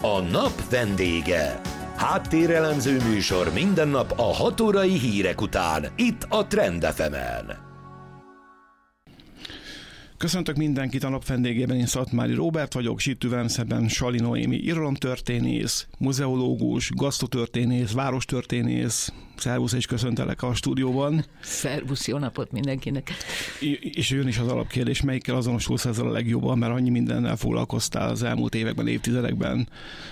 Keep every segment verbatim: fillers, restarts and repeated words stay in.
A nap vendége. Háttérelemző műsor minden nap a hat órai hírek után, itt a Trend ef emen. Köszöntök mindenkit a nap vendégében, én Szatmári Róbert vagyok, és itt velem szemben Sali Noémi irodalomtörténész, muzeológus, gasztrotörténész, várostörténész. Szervusz, és köszöntelek a stúdióban. Szervusz, jó napot mindenkinek. És jön is az alapkérdés, melyikkel azonosulsz ezzel a legjobban, mert annyi mindennel foglalkoztál az elmúlt években, évtizedekben.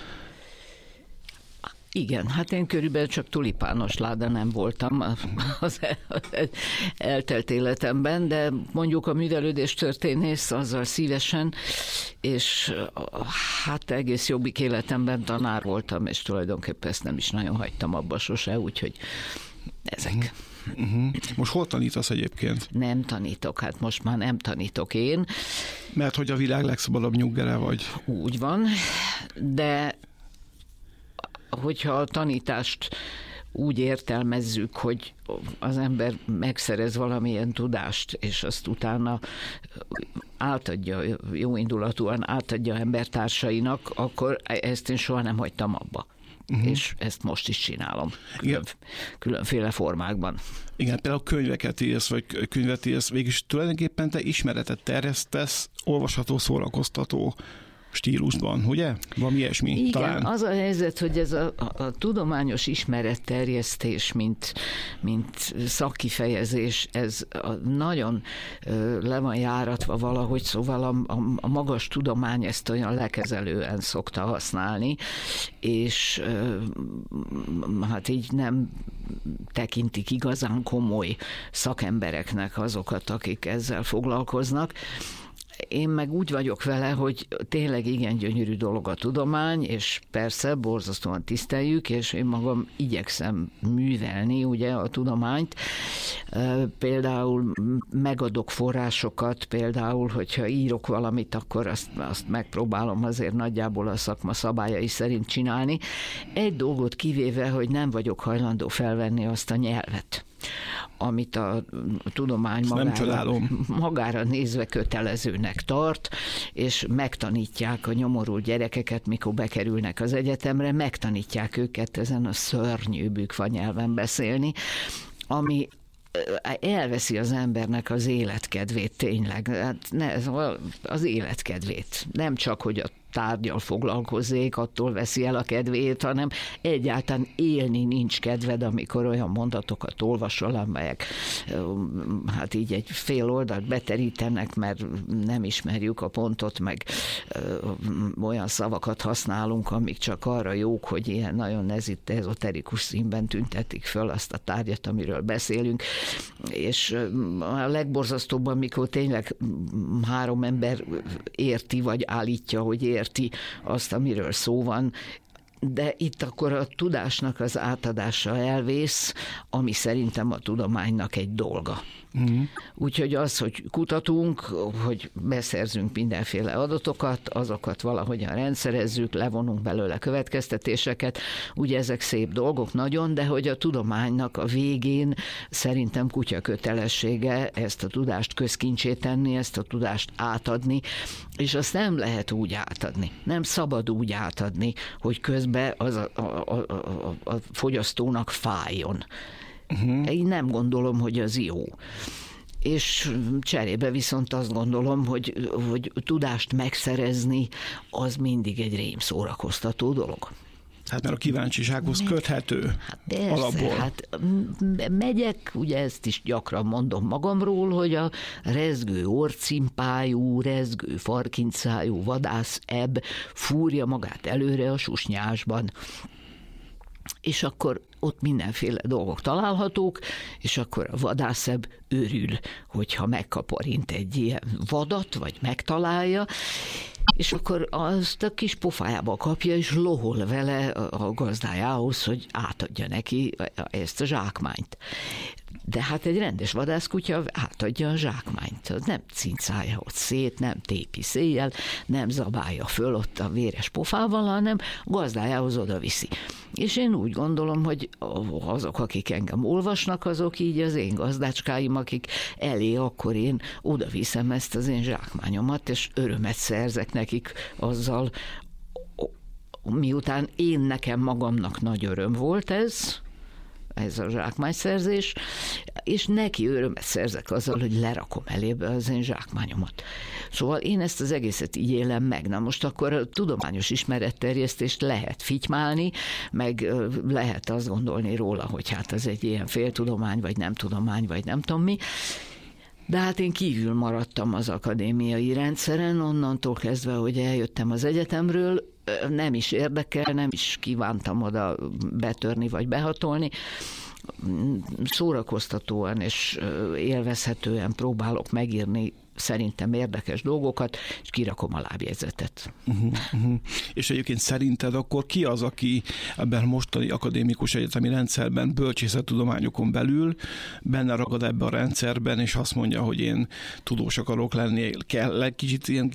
Igen, hát én körülbelül csak tulipános láda nem voltam az eltelt életemben, de mondjuk a művelődés történész azzal szívesen, és hát egész jobbik életemben tanár voltam, és tulajdonképpen ezt nem is nagyon hagytam abba sose, úgyhogy ezek. Uh-huh. Most hol tanítasz egyébként? Nem tanítok, hát most már nem tanítok én. Mert hogy a világ legszabadabb nyuggere vagy. Úgy van, de hogyha a tanítást úgy értelmezzük, hogy az ember megszerez valamilyen tudást, és azt utána átadja, jóindulatúan átadja embertársainak, akkor ezt én soha nem hagytam abba. Uh-huh. És ezt most is csinálom. Külön, különféle formákban. Igen, például könyveket írsz, vagy könyvet írsz, végülis tulajdonképpen te ismeretet terjesztesz, olvasható, szórakoztató stílusban, ugye? Valami ilyesmi, igen, talán. Az a helyzet, hogy ez a, a, a tudományos ismeretterjesztés, mint, mint szakkifejezés, ez a, nagyon ö, le van járatva valahogy, szóval a, a, a magas tudomány ezt olyan lekezelően szokta használni, és ö, hát így nem tekintik igazán komoly szakembereknek azokat, akik ezzel foglalkoznak. Én meg úgy vagyok vele, hogy tényleg igen gyönyörű dolog a tudomány, és persze borzasztóan tiszteljük, és én magam igyekszem művelni ugye a tudományt. Például megadok forrásokat, például, hogyha írok valamit, akkor azt, azt megpróbálom azért nagyjából a szakma szabályai szerint csinálni. Egy dolgot kivéve, hogy nem vagyok hajlandó felvenni azt a nyelvet, amit a tudomány magára, magára nézve kötelezőnek tart, és megtanítják a nyomorult gyerekeket, mikor bekerülnek az egyetemre, megtanítják őket ezen a szörnyű bükfa nyelven beszélni, ami elveszi az embernek az életkedvét tényleg, hát ne, az életkedvét. Nem csak, hogy a tárgyal foglalkozzék, attól veszi el a kedvét, hanem egyáltalán élni nincs kedved, amikor olyan mondatokat olvasol, amelyek hát így egy fél oldalt beterítenek, mert nem ismerjük a pontot, meg olyan szavakat használunk, amik csak arra jók, hogy ilyen nagyon ezoterikus színben tüntetik föl azt a tárgyat, amiről beszélünk, és a legborzasztóbb, amikor tényleg három ember érti, vagy állítja, hogy érti, érti azt, amiről szó van, de itt akkor a tudásnak az átadása elvész, ami szerintem a tudománynak egy dolga. Mm. Úgyhogy az, hogy kutatunk, hogy beszerzünk mindenféle adatokat, azokat valahogyan rendszerezzük, levonunk belőle következtetéseket, ugye ezek szép dolgok nagyon, de hogy a tudománynak a végén szerintem kutya kötelessége ezt a tudást közkincsé tenni, ezt a tudást átadni, és azt nem lehet úgy átadni, nem szabad úgy átadni, hogy közben az a, a, a, a, a fogyasztónak fájjon. Uh-huh. Én nem gondolom, hogy az jó. És cserébe viszont azt gondolom, hogy, hogy tudást megszerezni, az mindig egy rémszórakoztató dolog. Hát mert a kíváncsisághoz Meg, köthető hát persze, alapból. Hát megyek, ugye ezt is gyakran mondom magamról, hogy a rezgő orcimpájú, rezgő farkincájú vadász ebb fúrja magát előre a susnyásban. És akkor ott mindenféle dolgok találhatók, és akkor a vadászebb örül, hogyha megkaparint egy ilyen vadat, vagy megtalálja, és akkor azt a kis pofájába kapja, és lohol vele a gazdájához, hogy átadja neki ezt a zsákmányt. De hát egy rendes vadászkutya átadja a zsákmányt. Az nem cincálja ott szét, nem tépi széjjel, nem zabálja föl ott a véres pofával, hanem gazdájához oda viszi. És én úgy gondolom, hogy azok, akik engem olvasnak, azok így az én gazdácskáim, akik elé, akkor én oda viszem ezt az én zsákmányomat, és örömet szerzek nekik azzal, miután én nekem magamnak nagy öröm volt ez, ez a zsákmányszerzés, és neki örömet szerzek azzal, hogy lerakom elébe az én zsákmányomat. Szóval én ezt az egészet így élem meg. Na most akkor a tudományos ismeretterjesztést lehet fitymálni, meg lehet azt gondolni róla, hogy hát ez egy ilyen féltudomány, vagy nem tudomány, vagy nem tudom mi. De hát én kívül maradtam az akadémiai rendszeren, onnantól kezdve, hogy eljöttem az egyetemről, nem is érdekel, nem is kívántam oda betörni vagy behatolni. Szórakoztatóan és élvezhetően próbálok megírni szerintem érdekes dolgokat, és kirakom a lábjegyzetet. Uh-huh, uh-huh. És egyébként szerinted akkor ki az, aki ebben a mostani akadémikus egyetemi rendszerben, bölcsészettudományokon belül benne ragad ebbe a rendszerben, és azt mondja, hogy én tudós akarok lenni, kell egy kicsit ilyen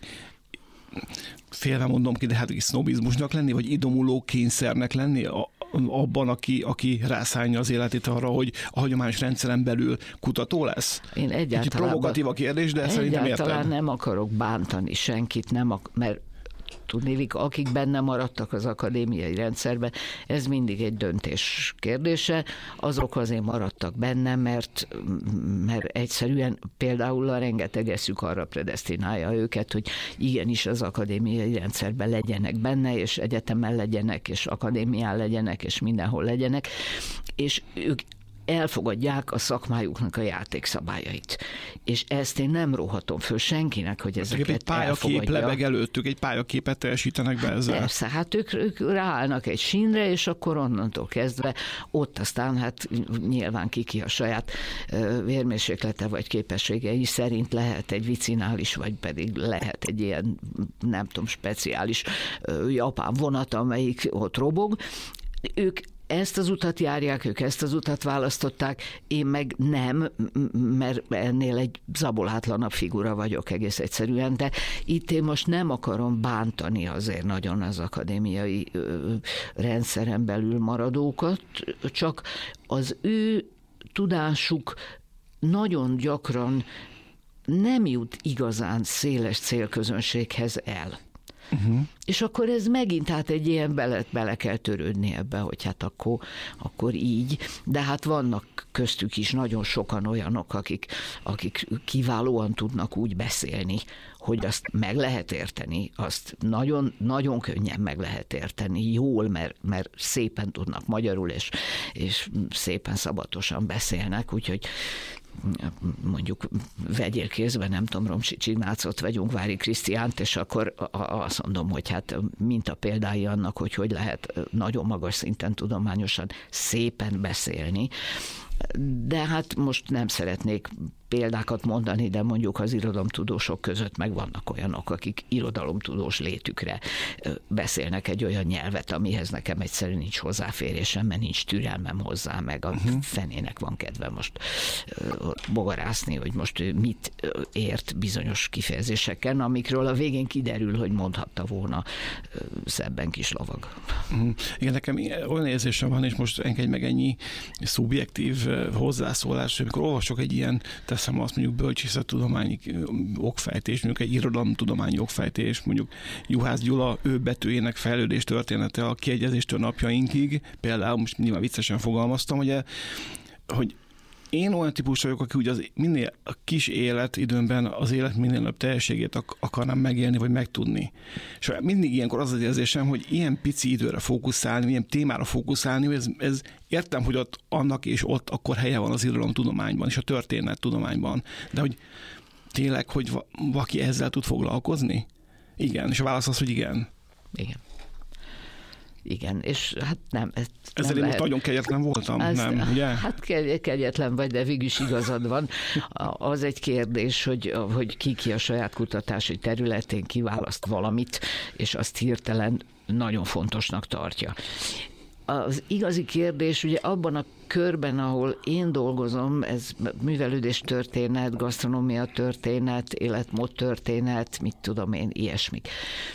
félve mondom ki, de hát sznobizmusnak lenni, vagy idomuló kényszernek lenni a, abban, aki, aki rászánja az életét arra, hogy a hagyományos rendszeren belül kutató lesz? Én egyáltalán... Kicsit provokatív a kérdés, de szerintem értem. Egyáltalán nem akarok bántani senkit, nem ak- mert tudnélik, akik benne maradtak az akadémiai rendszerben, ez mindig egy döntés kérdése. Azok azért maradtak benne, mert, mert egyszerűen például a rengeteg eszük arra predesztinálja őket, hogy igenis az akadémiai rendszerben legyenek benne, és egyetemen legyenek, és akadémián legyenek, és mindenhol legyenek, és ők elfogadják a szakmájuknak a játékszabályait. És ezt én nem róhatom föl senkinek, hogy ezeket egy pályakép elfogadja. lebeg előttük, egy pályaképet teljesítenek be ezzel. Persze, hát ők, ők ráállnak egy sínre, és akkor onnantól kezdve ott aztán hát nyilván ki-ki a saját vérmérséklete vagy képességei szerint lehet egy vicinális, vagy pedig lehet egy ilyen, nem tudom, speciális japán vonat, amelyik ott robog. Ők ezt az utat járják, ők ezt az utat választották, én meg nem, mert ennél egy zabolátlanabb figura vagyok egész egyszerűen, de itt én most nem akarom bántani azért nagyon az akadémiai rendszeren belül maradókat, csak az ő tudásuk nagyon gyakran nem jut igazán széles célközönséghez el. Uh-huh. És akkor ez megint hát egy ilyen bele, bele kell törődni ebbe, hogy hát akkor, akkor így, de hát vannak köztük is nagyon sokan olyanok, akik, akik kiválóan tudnak úgy beszélni, hogy azt meg lehet érteni, azt nagyon, nagyon könnyen meg lehet érteni, jól, mert, mert szépen tudnak magyarul, és, és szépen szabatosan beszélnek, úgyhogy mondjuk vegyél kézbe, nem tudom, Romsics Ignácot, vagy Ungvári Krisztiánt, és akkor azt mondom, hogy hát mint a példái annak, hogy hogy lehet nagyon magas szinten tudományosan szépen beszélni. De hát most nem szeretnék példákat mondani, de mondjuk az irodalomtudósok között meg vannak olyanok, akik irodalomtudós létükre beszélnek egy olyan nyelvet, amihez nekem egyszerűen nincs hozzáférésem, mert nincs türelmem hozzá, meg a uh-huh. fenének van kedve most bogarászni, hogy most mit ért bizonyos kifejezéseken, amikről a végén kiderül, hogy mondhatta volna szebben kis lovag. Uh-huh. Igen, nekem olyan érzésem van, és most engedj meg ennyi szubjektív hozzászólás, amikor olvasok egy ilyen, teszem azt mondjuk bölcsészettudományi okfejtés, mondjuk egy irodalomtudományi okfejtés, mondjuk Juhász Gyula ő betűjének fejlődés története a kiegyezéstől napjainkig, például most nyilván viccesen fogalmaztam, hogy, hogy én olyan típus vagyok, aki ugye az minél a kis életidőmben az élet minél nagyobb teljességét ak- akarnám megélni, vagy megtudni. És mindig ilyenkor az az érzésem, hogy ilyen pici időre fókuszálni, ilyen témára fókuszálni, hogy ez, ez értem, hogy ott annak és ott akkor helye van az irodalomtudományban és a történettudományban. De hogy tényleg, hogy va- valaki ezzel tud foglalkozni? Igen. És a válasz az, hogy igen. Igen. Igen, és hát nem. Ez Ezzel nem én most nagyon kegyetlen voltam, ez, nem, ugye? Hát kegyetlen vagy, de végül is igazad van. Az egy kérdés, hogy, hogy ki ki a saját kutatási területén kiválaszt valamit, és azt hirtelen nagyon fontosnak tartja. Az igazi kérdés, ugye abban a körben, ahol én dolgozom, ez művelődés történet, gasztronómia történet, életmód történet, mit tudom én, ilyesmik.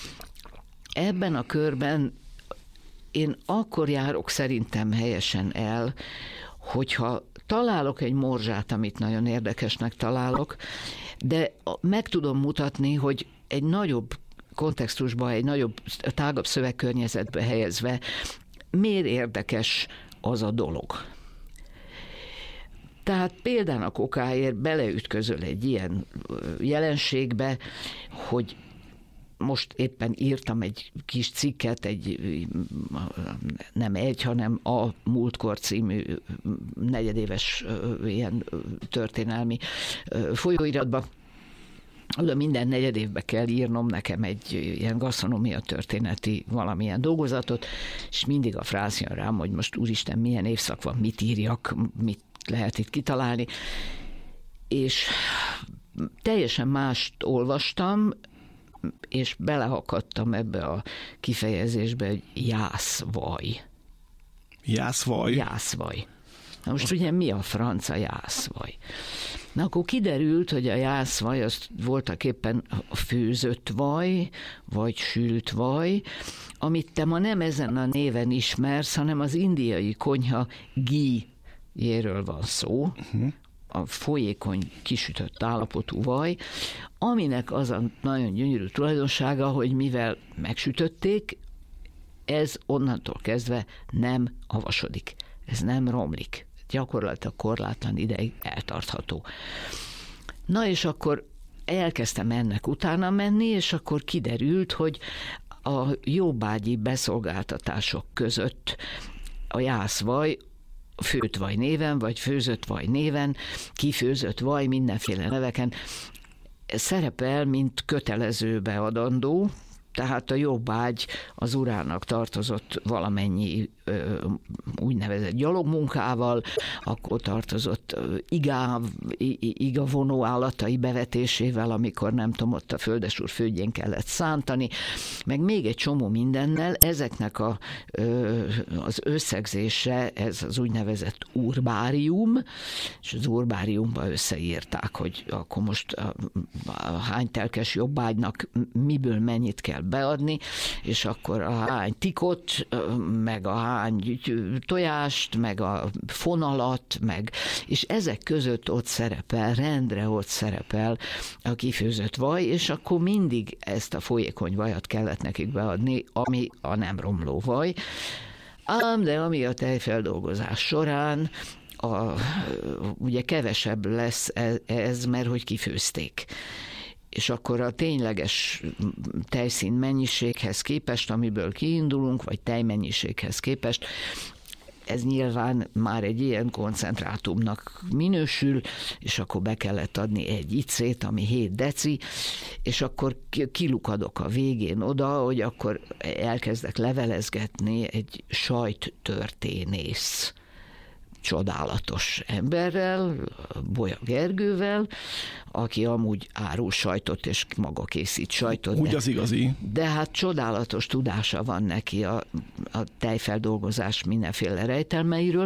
Ebben a körben én akkor járok szerintem helyesen el, hogyha találok egy morzsát, amit nagyon érdekesnek találok, de meg tudom mutatni, hogy egy nagyobb kontextusba, egy nagyobb, tágabb szövegkörnyezetbe helyezve, miért érdekes az a dolog. Tehát például a kokáért beleütközöl egy ilyen jelenségbe, hogy most éppen írtam egy kis cikket, egy, nem egy, hanem a Múltkor című negyedéves ilyen történelmi folyóiratba. Minden negyed évben kell írnom nekem egy ilyen gasztronómia történeti valamilyen dolgozatot, és mindig a frász jön rám, hogy most úristen, milyen évszak van, mit írjak, mit lehet itt kitalálni. És teljesen mást olvastam, és belehakadtam ebbe a kifejezésbe, hogy jászvaj. Jászvaj? Jászvaj. Na most ugye mi a franc a jászvaj? Na akkor kiderült, hogy a jászvaj az voltak éppen a főzött vaj, vagy sült vaj, amit te ma nem ezen a néven ismersz, hanem az indiai konyha ghee-jéről van szó, uh-huh. a folyékony, kisütött állapotú vaj, aminek az a nagyon gyönyörű tulajdonsága, hogy mivel megsütötték, ez onnantól kezdve nem havasodik, ez nem romlik. Gyakorlatilag korlátlan ideig eltartható. Na és akkor elkezdtem ennek utána menni, és akkor kiderült, hogy a jobbágyi beszolgáltatások között a jászvaj főtt vaj néven, vagy főzött vaj néven, kifőzött vaj mindenféle neveken szerepel, mint kötelező beadandó, tehát a jobbágy az urának tartozott valamennyi ö, úgynevezett gyalogmunkával, akkor tartozott iga, igavonó állatai bevetésével, amikor nem tudom, ott a földesúr földjén kellett szántani, meg még egy csomó mindennel. Ezeknek a, ö, az összegzése, ez az úgynevezett urbárium, és az urbáriumban összeírták, hogy akkor most a, a hány telkes jobbágynak miből mennyit kell beadni, és akkor a hány tikot, meg a hány tojást, meg a fonalat, meg, és ezek között ott szerepel, rendre ott szerepel a kifőzött vaj, és akkor mindig ezt a folyékony vajat kellett nekik beadni, ami a nem romló vaj. Ám de ami a tejfeldolgozás során a, ugye kevesebb lesz ez, mert hogy kifőzték. És akkor a tényleges tejszín mennyiséghez képest, amiből kiindulunk, vagy tejmennyiséghez képest, ez nyilván már egy ilyen koncentrátumnak minősül, és akkor be kellett adni egy icét, ami hét deci, és akkor kilukadok a végén oda, hogy akkor elkezdek levelezgetni egy sajttörténész csodálatos emberrel, Bolya Gergővel, aki amúgy árul sajtot, és maga készít sajtot. Úgy de, az igazi. De hát csodálatos tudása van neki a, a tejfeldolgozás mindenféle rejtelmeiről,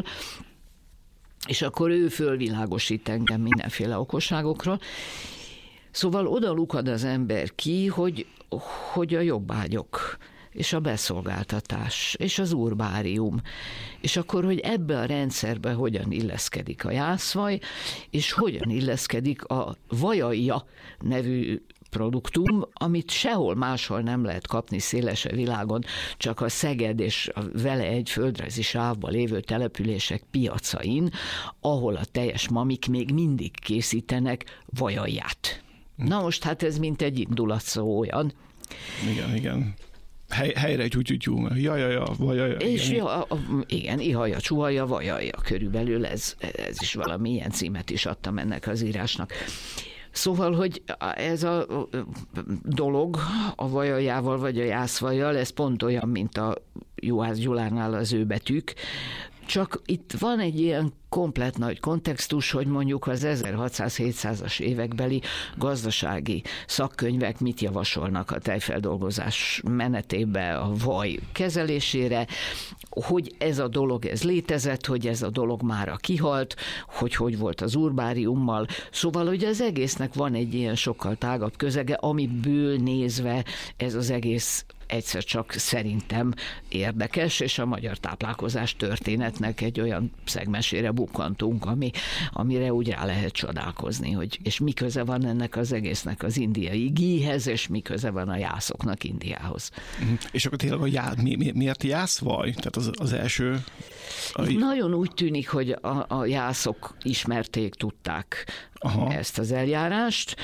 és akkor ő fölvilágosít engem mindenféle okosságokról. Szóval oda lukad az ember ki, hogy, hogy a jobbágyok, és a beszolgáltatás, és az urbárium, és akkor, hogy ebbe a rendszerbe hogyan illeszkedik a jászvaj, és hogyan illeszkedik a vajaja nevű produktum, amit sehol máshol nem lehet kapni széles a világon, csak a Szeged és a vele egy földrajzi sávban lévő települések piacain, ahol a teljes mamik még mindig készítenek vajaját. Na most hát ez mint egy indulatszó olyan. Igen, igen. Hely, helyre egy tyú-tyú, jajaja, vajaja. És igen, ja, igen, ihaja, csuhaja, vajaja, körülbelül ez, ez is valami ilyen címet is adtam ennek az írásnak. Szóval, hogy ez a dolog a vajajával vagy a jászvajjal, ez pont olyan, mint a Juhász Gyulánál az ő betűk, csak itt van egy ilyen komplett nagy kontextus, hogy mondjuk az ezerhatszáz-hétszázas évekbeli gazdasági szakkönyvek mit javasolnak a tejfeldolgozás menetébe a vaj kezelésére, hogy ez a dolog ez létezett, hogy ez a dolog mára kihalt, hogy hogy volt az urbáriummal. Szóval, hogy az egésznek van egy ilyen sokkal tágabb közege, amiből nézve ez az egész egyszer csak szerintem érdekes, és a magyar táplálkozás történetnek egy olyan szegmensére bukkantunk, ami, amire úgy rá lehet csodálkozni, hogy és mi köze van ennek az egésznek az indiai gíhez, és mi köze van a jászoknak Indiához. És akkor tényleg a já, mi, mi, miért jászvaj? Tehát az, az első... A... Nagyon úgy tűnik, hogy a, a jászok ismerték, tudták Aha. ezt az eljárást.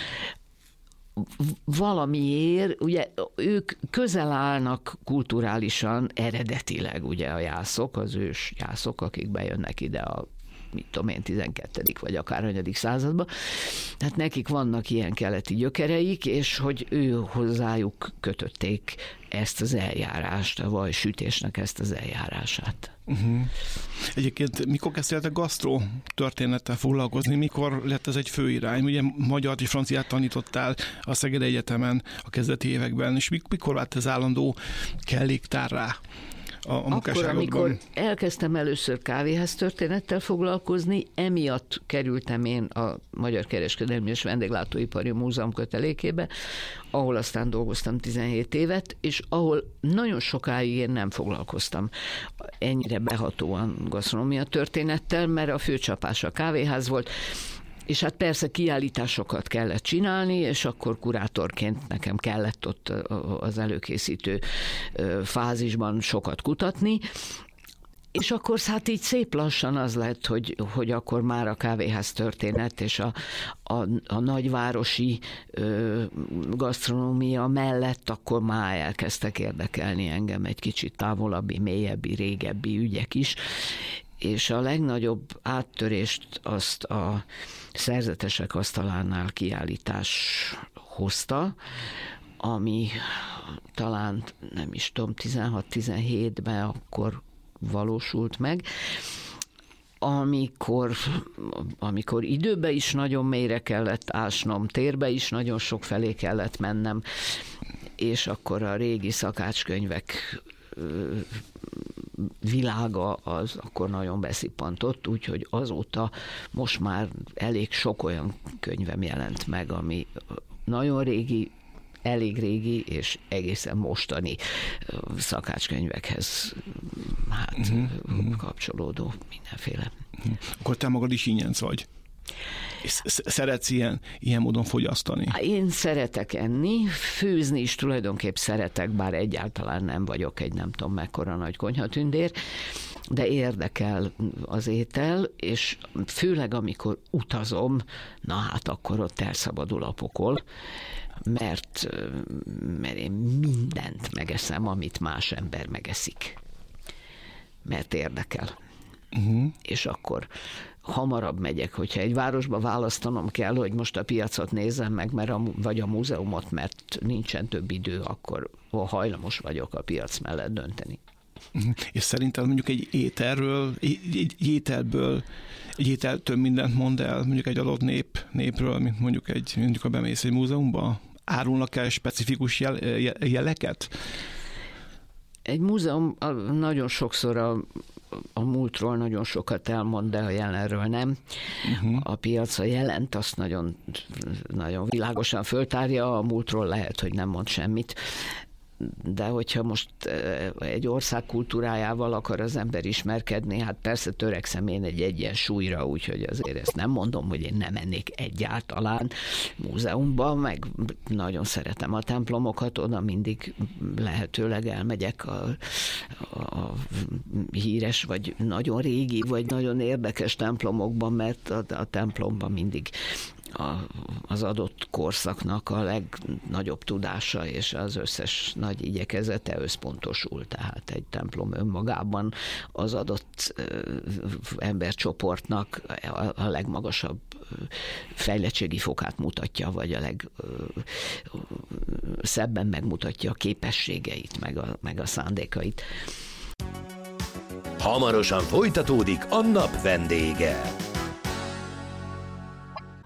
Valamiért, ugye ők közel állnak kulturálisan, eredetileg ugye a jászok, az ős jászok, akik bejönnek ide a mit tudom én, tizenkettedik vagy akár hanyadik században. Tehát nekik vannak ilyen keleti gyökereik, és hogy ő hozzájuk kötötték ezt az eljárást, a vajsütésnek ezt az eljárását. Uh-huh. Egyébként mikor kezdtél gasztró történettel foglalkozni? Mikor lett ez egy főirány? Ugye magyart és franciát tanítottál a Szegedi Egyetemen a kezdeti években, és mikor vált ez állandó kelléktárrá? A, a Akkor, amikor elkezdtem először kávéház történettel foglalkozni, emiatt kerültem én a Magyar Kereskedelmi és Vendéglátóipari Múzeum kötelékébe, ahol aztán dolgoztam tizenhét évet, és ahol nagyon sokáig én nem foglalkoztam ennyire behatóan gasztronómia történettel, mert a főcsapás a kávéház volt, és hát persze kiállításokat kellett csinálni, és akkor kurátorként nekem kellett ott az előkészítő fázisban sokat kutatni, és akkor hát így szép lassan az lett, hogy, hogy akkor már a kávéház történet és a, a, a nagyvárosi ö, gasztronómia mellett akkor már elkezdtek érdekelni engem egy kicsit távolabbi, mélyebbi, régebbi ügyek is, és a legnagyobb áttörést azt a Szerzetesek asztalánál kiállítás hozta, ami talán nem is tudom, tizenhat-tizenhétben akkor valósult meg, amikor, amikor időbe is nagyon mélyre kellett ásnom, térbe is nagyon sok felé kellett mennem, és akkor a régi szakácskönyvek világa az akkor nagyon beszippantott, úgyhogy azóta most már elég sok olyan könyvem jelent meg, ami nagyon régi, elég régi és egészen mostani szakácskönyvekhez hát uh-huh. kapcsolódó mindenféle. Uh-huh. Akkor te magad is ingyenc vagy? És szeretsz ilyen, ilyen módon fogyasztani? Én szeretek enni, főzni is tulajdonképp szeretek, bár egyáltalán nem vagyok egy nem tudom mekkora nagy konyhatündér, de érdekel az étel, és főleg amikor utazom, na hát akkor ott elszabadul a pokol, mert, mert én mindent megeszem, amit más ember megeszik. Mert érdekel. Uh-huh. És akkor hamarabb megyek, hogyha egy városba választanom kell, hogy most a piacot nézzem meg, mert a, vagy a múzeumot, mert nincsen több idő, akkor hajlamos vagyok a piac mellett dönteni. Uh-huh. És szerintem mondjuk egy ételről, egy, egy ételből, egy étel több mindent mond el, mondjuk egy adott nép, népről, mint mondjuk egy, mondjuk a bemész egy múzeumba? Árulnak el specifikus jel, jeleket? Egy múzeum nagyon sokszor a, a múltról nagyon sokat elmond, de a jelenről nem. Uh-huh. A piac a jelent, azt nagyon, nagyon világosan föltárja, a múltról lehet, hogy nem mond semmit. De hogyha most egy ország kultúrájával akar az ember ismerkedni, hát persze törekszem én egy egyensúlyra, úgyhogy azért ezt nem mondom, hogy én nem mennék egyáltalán múzeumban, meg nagyon szeretem a templomokat, oda mindig lehetőleg elmegyek a, a híres, vagy nagyon régi, vagy nagyon érdekes templomokban, mert a, a templomban mindig A, az adott korszaknak a legnagyobb tudása és az összes nagy igyekezete összpontosul, tehát egy templom önmagában az adott ö, embercsoportnak a, a legmagasabb fejlettségi fokát mutatja, vagy a legszebben megmutatja a képességeit, meg a, meg a szándékait. Hamarosan folytatódik a nap vendége.